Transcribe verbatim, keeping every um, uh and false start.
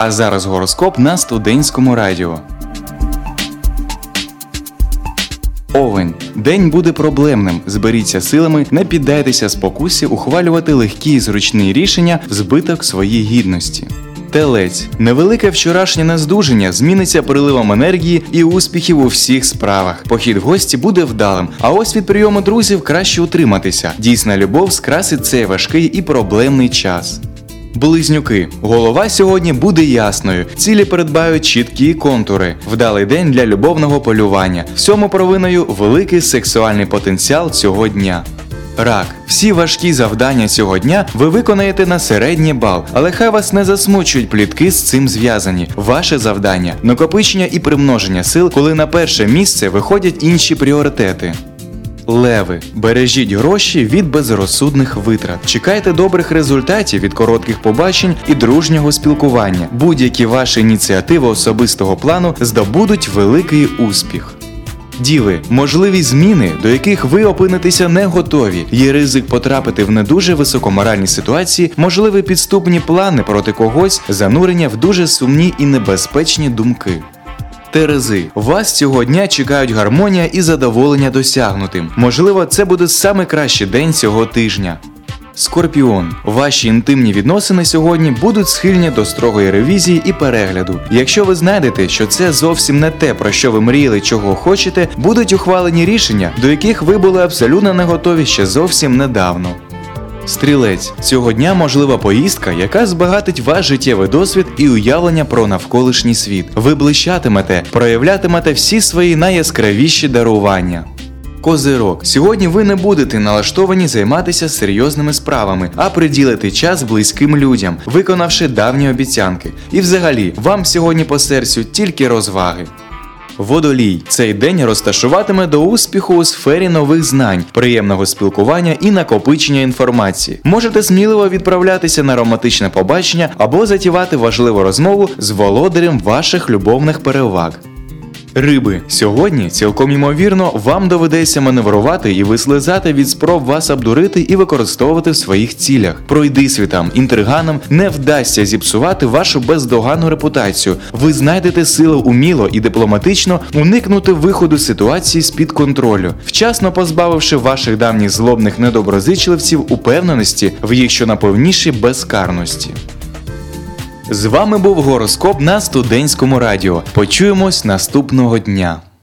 А зараз гороскоп на студентському радіо. Овен. День буде проблемним. Зберіться силами, не піддайтеся спокусі ухвалювати легкі і зручні рішення в збиток своїй гідності. Телець. Невелике вчорашнє наздуження зміниться приливом енергії і успіхів у всіх справах. Похід в гості буде вдалим, а ось від прийому друзів краще утриматися. Дійсна любов скрасить цей важкий і проблемний час. Близнюки. Голова сьогодні буде ясною, цілі передбають чіткі контури. Вдалий день для любовного полювання. Всьому провиною великий сексуальний потенціал цього дня. Рак. Всі важкі завдання цього дня ви виконаєте на середній бал, але хай вас не засмучують плітки з цим зв'язані. Ваше завдання – накопичення і примноження сил, коли на перше місце виходять інші пріоритети. Леви. Бережіть гроші від безрозсудних витрат. Чекайте добрих результатів від коротких побачень і дружнього спілкування. Будь-які ваші ініціативи особистого плану здобудуть великий успіх. Діви. Можливі зміни, до яких ви опинитеся не готові. Є ризик потрапити в не дуже високоморальні ситуації, можливі підступні плани проти когось, занурення в дуже сумні і небезпечні думки. Терези. Вас цього дня чекають гармонія і задоволення досягнутим. Можливо, це буде саме кращий день цього тижня. Скорпіон. Ваші інтимні відносини сьогодні будуть схильні до строгої ревізії і перегляду. Якщо ви знайдете, що це зовсім не те, про що ви мріяли, чого хочете, будуть ухвалені рішення, до яких ви були абсолютно не готові ще зовсім недавно. Стрілець. Цього дня можлива поїздка, яка збагатить ваш життєвий досвід і уявлення про навколишній світ. Ви блищатимете, проявлятимете всі свої найяскравіші дарування. Козирог. Сьогодні ви не будете налаштовані займатися серйозними справами, а приділити час близьким людям, виконавши давні обіцянки. І взагалі, вам сьогодні по серцю тільки розваги. Водолій. Цей день розташуватиме до успіху у сфері нових знань, приємного спілкування і накопичення інформації. Можете сміливо відправлятися на романтичне побачення або затівати важливу розмову з володарем ваших любовних переваг. Риби. Сьогодні, цілком ймовірно, вам доведеться маневрувати і вислизати від спроб вас обдурити і використовувати в своїх цілях. Пройдисвітам, інтриганам не вдасться зіпсувати вашу бездоганну репутацію. Ви знайдете силу уміло і дипломатично уникнути виходу ситуації з-під контролю, вчасно позбавивши ваших давніх злобних недоброзичливців упевненості в їх щонайповнішій безкарності. З вами був гороскоп на студентському радіо. Почуємось наступного дня.